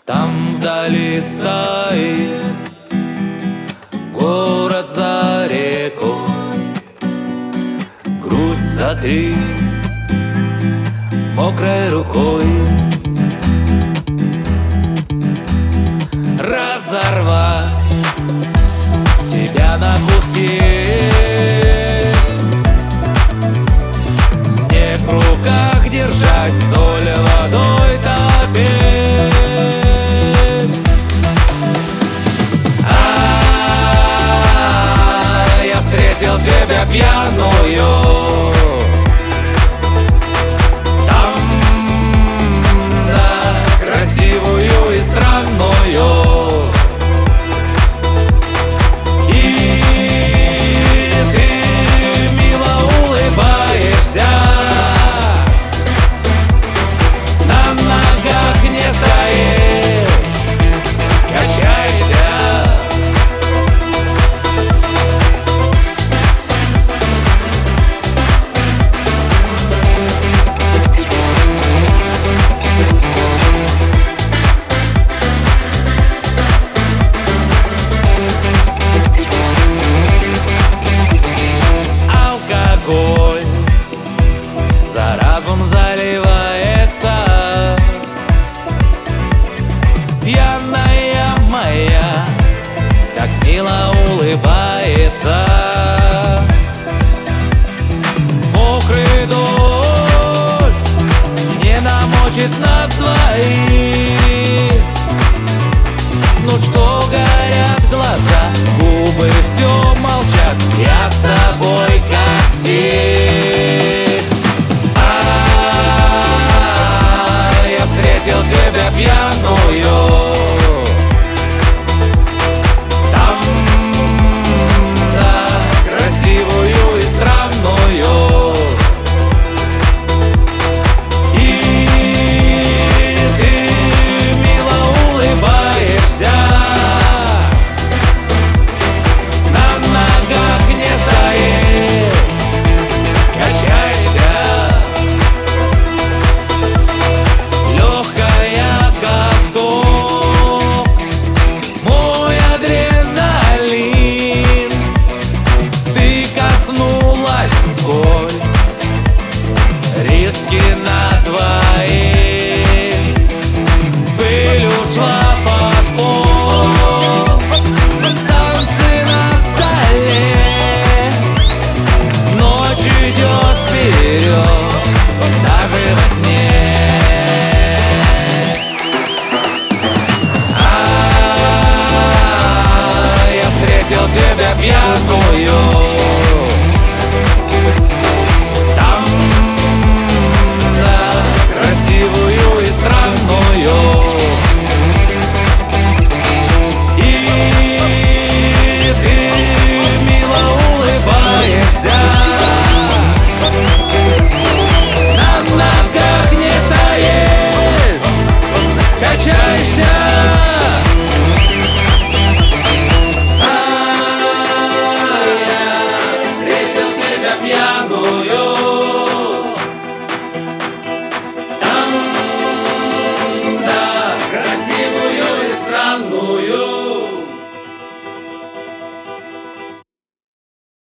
Там вдали стоит город за рекой, грусть сотри мокрой рукой. Разорвать тебя на куски, снег в руках держать, соль водой топить. Я встретил тебя пьяную там, да, красивую и странную. И ты мило улыбаешься, на ногах не стоишь, качаешься. Алкоголь за разум заливается, пьяная моя так мило улыбается. Мокрый дождь не намочит нас двоих. Ну что горят глаза, губы все молчат, я с тобой как псих. Я встретил тебя пьяную там, да, красивую и странную. И ты мило улыбаешься, на ногах не стоишь, качаешься. Легкая как ток, мой адреналин. Ты коснулась вскользь, риски на двоих. Пыль ушла под пол, танцы на столе. Ночь идет вперед, даже во сне. Я встретил тебя пьяную там, да, красивую и странную. И ты мило улыбаешься, на ногах не стоишь, качаешься. Я встретил тебя пьяную